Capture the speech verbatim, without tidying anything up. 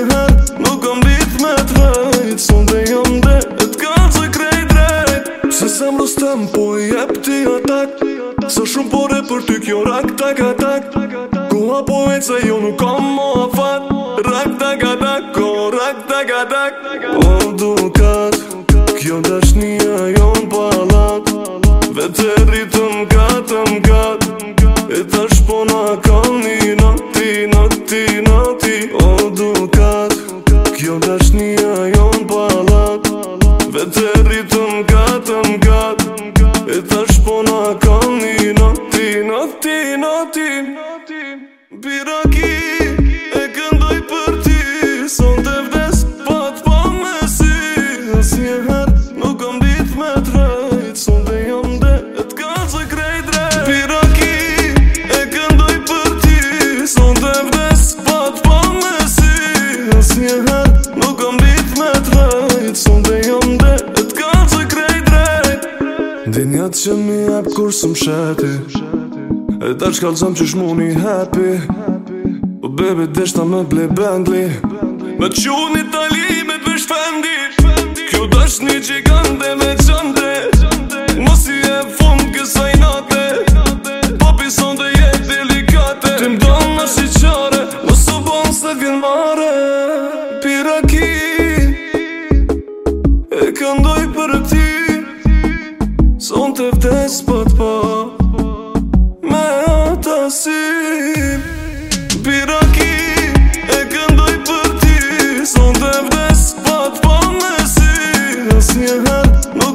Asnjëher nuk kam dit me t'rejt, son dhe jom dhe e t'kallë krejt drejt. Se sem Rustem po i jep ti atak, sa shumë pore për ty kjo rak tak atak. Koha po e se jo nuk kam mo afat, rak tak atak, ko rak tak atak. O dukat, kjo dashnia jon palat, vete rritëm katëm kat, e tash po na kam një nati, nati, nati. O dukat, kjo dashnia jon palat, vete rritëm katëm kat, e tash po na kam një nati, nati, nati. Piraki e këndoj për ti, son të vdes pat pa me si. Asnjëher nuk kam dit me t'rejt, son dhe jam dhe e t'kallë krejt drejt. Piraki e këndoj për ti, son të vdes pat pa me si. Asnjëher nuk kam dit me t'rejt, son dhe jam dhe e t'kallë krejt drejt. Dinjat që mi jep kur së msheti, e ta shkallëzëm që shmuni happy. O baby deshta me ble Bentley, me t'qu një Itali me t'vesh Fendi. Kjo dash një gjigande me qande, mos i e fund kësaj nate. Papi son dhe je delikate, ti m'don në si qare, mos u bon se vjen mare. Piraki e këndoj për ti, son të vdes pat pa me ata si. Piraki e këndoj për ti, son të vdes pat pa me si. Asnjëher nuk